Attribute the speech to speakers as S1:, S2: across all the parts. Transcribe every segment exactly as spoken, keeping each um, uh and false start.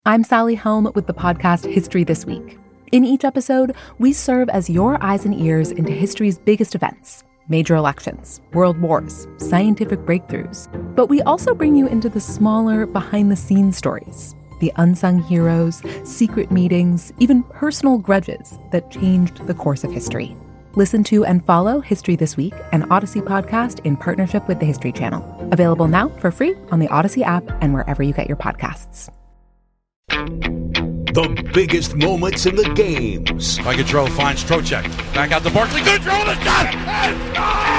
S1: I'm Sally Helm with the podcast History This Week. In each episode, we serve as your eyes and ears into history's biggest events, major elections, world wars, scientific breakthroughs. But we also bring you into the smaller, behind-the-scenes stories, the unsung heroes, secret meetings, even personal grudges that changed the course of history. Listen to and follow History This Week, an Odyssey podcast in partnership with the History Channel. Available now for free on the Odyssey app and wherever you get your podcasts.
S2: The biggest moments in the games.
S3: By Gaudreau finds Trocheck. Back out to Barkley. Gaudreau the shot! And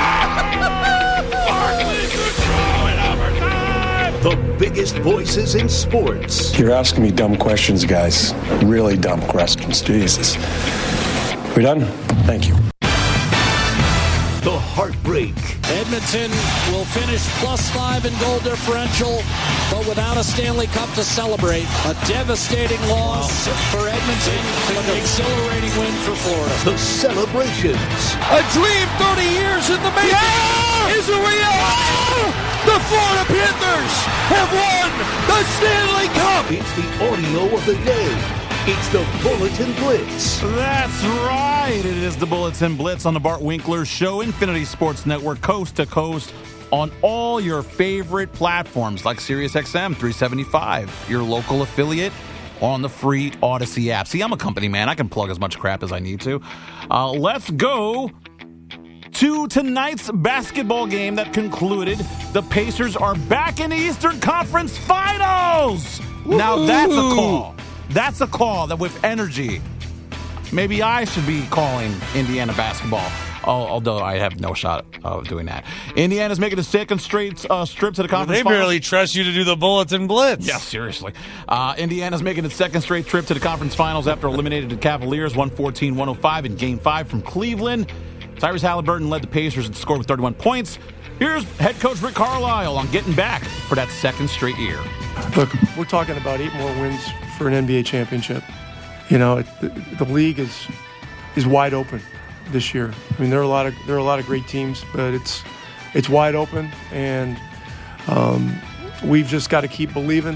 S3: Barkley, Gaudreau in overtime!
S2: The biggest voices in sports.
S4: You're asking me dumb questions, guys. Really dumb questions. Jesus. We done? Thank you.
S2: The heartbreak.
S5: Edmonton will finish plus five in goal differential, but without a Stanley Cup to celebrate. A devastating loss wow. for Edmonton, but an exhilarating win for Florida.
S2: The celebrations.
S6: A dream thirty years in the making yeah! is a reality. The Florida Panthers have won the Stanley Cup.
S2: It's the audio of the day. It's the Bulletin Blitz.
S3: That's right. It is the Bulletin Blitz on the Bart Winkler Show, Infinity Sports Network, coast to coast on all your favorite platforms like SiriusXM three seventy-five, your local affiliate on the free Odyssey app. See, I'm a company man. I can plug as much crap as I need to. Uh, let's go to tonight's basketball game that concluded. The Pacers are back in the Eastern Conference Finals. Woo-hoo. Now that's a call. That's a call that with energy, maybe I should be calling Indiana basketball, although I have no shot of doing that. Indiana's making a second straight uh, trip to the conference
S7: well, they
S3: finals.
S7: barely trust you to do the Bulletin Blitz.
S3: Yeah, seriously. Uh, Indiana's making its second straight trip to the conference finals after eliminating the Cavaliers one fourteen one oh five in Game five from Cleveland. Tyrese Halliburton led the Pacers and scored with thirty-one points. Here's head coach Rick Carlisle on getting back for that second straight year.
S8: Look, we're talking about eight more wins for an N B A championship. You know, it, the, the league is is wide open this year. I mean, there are a lot of there are a lot of great teams, but it's it's wide open, and um, we've just got to keep believing.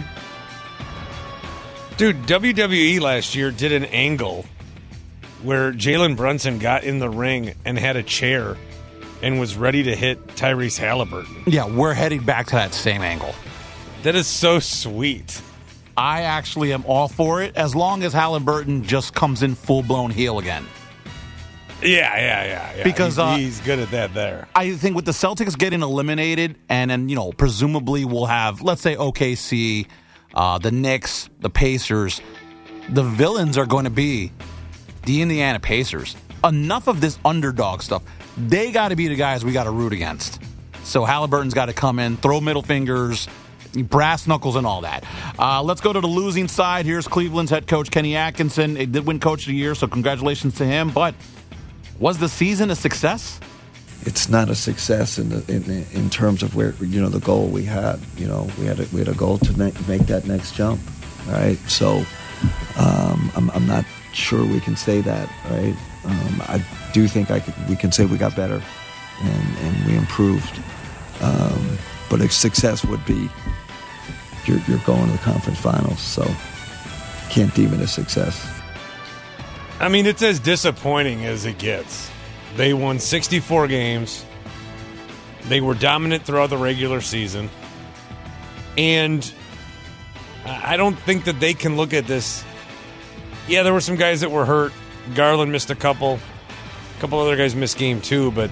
S7: Dude, W W E last year did an angle where Jalen Brunson got in the ring and had a chair and was ready to hit Tyrese Halliburton.
S3: Yeah, we're heading back to that same angle.
S7: That is so sweet.
S3: I actually am all for it, as long as Halliburton just comes in full-blown heel again.
S7: Yeah, yeah, yeah. yeah.
S3: Because
S7: he's,
S3: uh,
S7: he's good at that there.
S3: I think with the Celtics getting eliminated, and then, you know, presumably we'll have, let's say, O K C, uh, the Knicks, the Pacers, the villains are going to be the Indiana Pacers. Enough of this underdog stuff. They got to be the guys we got to root against. So Halliburton's got to come in, throw middle fingers, brass knuckles, and all that. Uh, let's go to the losing side. Here's Cleveland's head coach, Kenny Atkinson. He did win Coach of the Year, so congratulations to him. But was the season a success?
S9: It's not a success in, the, in in terms of where, you know, the goal we had. You know, we had a, we had a goal to make, make that next jump, right? So um, I'm, I'm not sure we can say that, right? Um, I do think I could, we can say we got better and, and we improved. Um, but a success would be you're, you're going to the conference finals, so can't deem it a success.
S7: I mean, it's as disappointing as it gets. They won sixty-four games. They were dominant throughout the regular season. And I don't think that they can look at this. Yeah, there were some guys that were hurt. Garland missed a couple. A couple other guys missed game two, but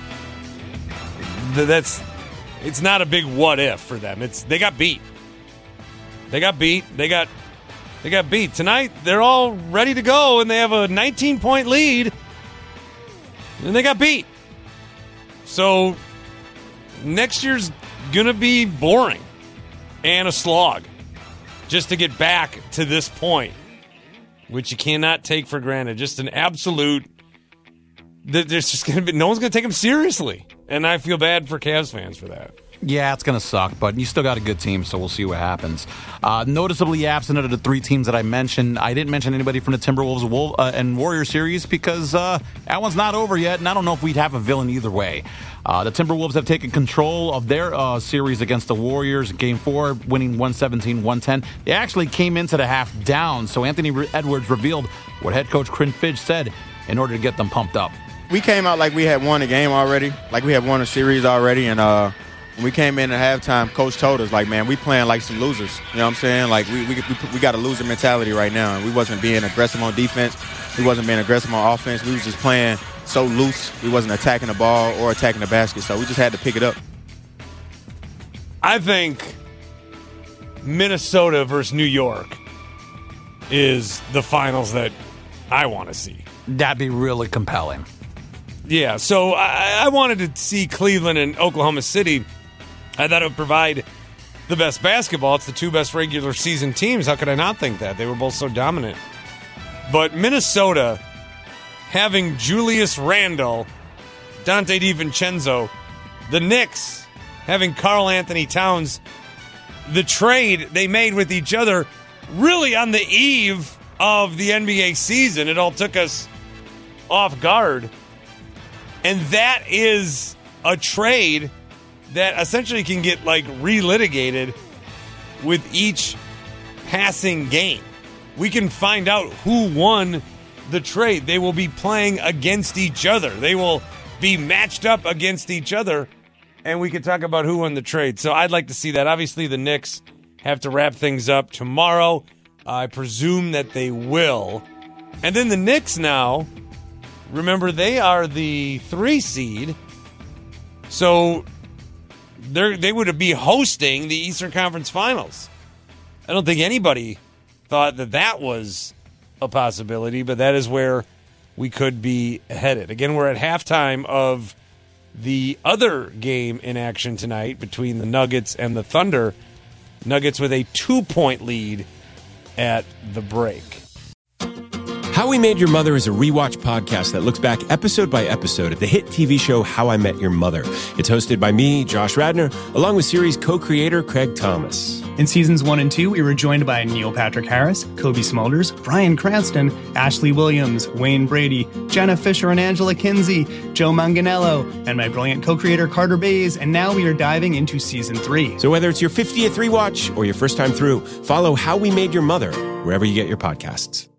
S7: that's it's not a big what if for them. It's they got beat. They got beat. They got they got beat. Tonight they're all ready to go and they have a nineteen point lead. And they got beat. So next year's going to be boring and a slog just to get back to this point, which you cannot take for granted. Just an absolute, there's just going to be, no one's going to take them seriously. And I feel bad for Cavs fans for that.
S3: Yeah, it's going to suck, but you still got a good team, so we'll see what happens. Uh, noticeably absent of the three teams that I mentioned. I didn't mention anybody from the Timberwolves Wolf, uh, and Warrior series because uh, that one's not over yet, and I don't know if we'd have a villain either way. Uh, the Timberwolves have taken control of their uh, series against the Warriors in Game four, winning one seventeen one ten. They actually came into the half down, so Anthony Edwards revealed what head coach Quinn Fitch said in order to get them pumped up.
S10: We came out like we had won a game already, like we had won a series already, and uh, when we came in at halftime, Coach told us, like, man, we playing like some losers. You know what I'm saying? Like, we we, we, we got a loser mentality right now, and we wasn't being aggressive on defense. We wasn't being aggressive on offense. We was just playing so loose. We wasn't attacking the ball or attacking the basket, so we just had to pick it up.
S7: I think Minnesota versus New York is the finals that I want to see.
S3: That'd be really compelling.
S7: Yeah, so I, I wanted to see Cleveland and Oklahoma City. I thought it would provide the best basketball. It's the two best regular season teams. How could I not think that? They were both so dominant. But Minnesota, having Julius Randle, Dante DiVincenzo, the Knicks, having Karl Anthony Towns, the trade they made with each other really on the eve of the N B A season. It all took us off guard. And that is a trade that essentially can get, like, relitigated with each passing game. We can find out who won the trade. They will be playing against each other. They will be matched up against each other, and we can talk about who won the trade. So I'd like to see that. Obviously, the Knicks have to wrap things up tomorrow. I presume that they will. And then the Knicks now, remember, they are the three seed, so they they would be hosting the Eastern Conference Finals. I don't think anybody thought that that was a possibility, but that is where we could be headed. Again, we're at halftime of the other game in action tonight between the Nuggets and the Thunder. Nuggets with a two-point lead at the break.
S11: How We Made Your Mother is a rewatch podcast that looks back episode by episode at the hit T V show How I Met Your Mother. It's hosted by me, Josh Radnor, along with series co-creator Craig Thomas.
S12: In seasons one and two, we were joined by Neil Patrick Harris, Kobe Smulders, Bryan Cranston, Ashley Williams, Wayne Brady, Jenna Fisher and Angela Kinsey, Joe Manganiello, and my brilliant co-creator Carter Bays, and now we are diving into season three.
S11: So whether it's your fiftieth rewatch or your first time through, follow How We Made Your Mother wherever you get your podcasts.